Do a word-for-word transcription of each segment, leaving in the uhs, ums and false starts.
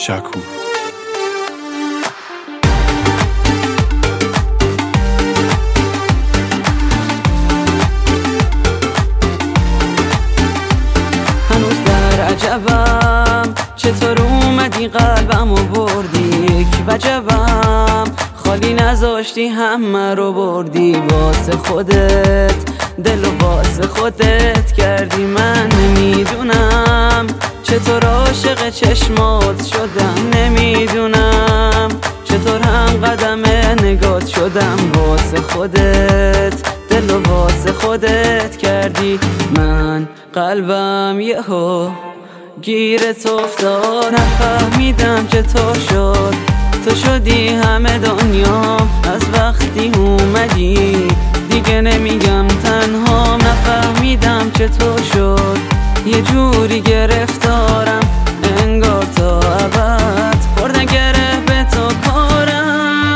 شکور. هنوز در عجبم چطور اومدی قلبمو بردی، یک وجبم خالی نذاشتی همه رو بردی. واسه خودت دل و واسه خودت کردی، من نمیدونم چطور عاشق چشمات شدم، نمیدونم چطور هم قدم نگات شدم. واسه خودت دل و واسه خودت کردی، من قلبم یهو گیرت افتاد. نفهمیدم چطور شد تو شدی همه دنیام، از وقتی اومدی دیگه نمیگم تنهام. نفهمیدم چطور شد یه جوری گرفتارم، انگار تا ابد خوردن گره به تو کارم.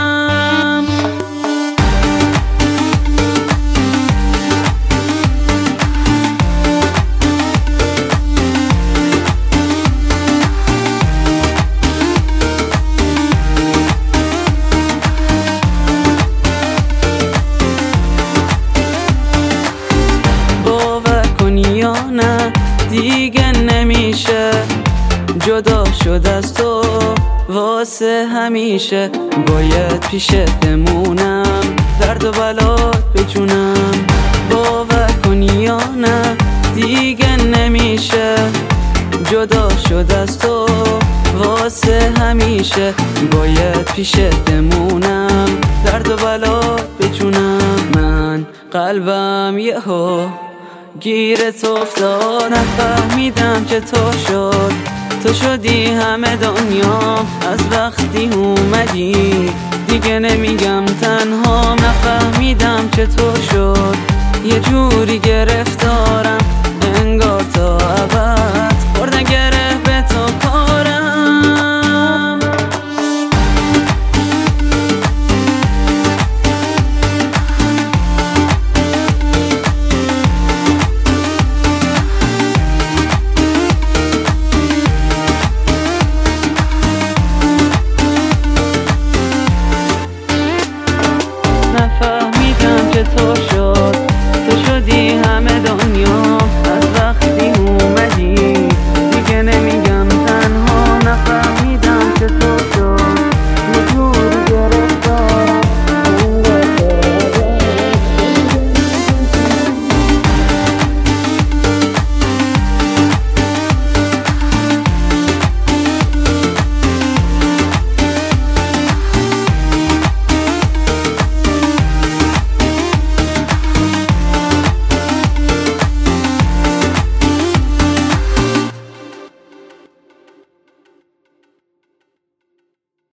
نه دیگه نمیشه جدا شد از تو واسه همیشه، باید پیشت بمونم درد و بلات بجونم. باور کنی یا نه دیگه نمیشه جدا شد از تو واسه همیشه، باید پیشت بمونم درد و بلات بجونم. من قلبم یهو گیرت افتاد، نفهمیدم چطور شد تو شدی همه دنیام، از وقتی اومدی دیگه نمیگم تنهام. نفهمیدم چطور شد یه جوری گرفتارم، انگار تا ابد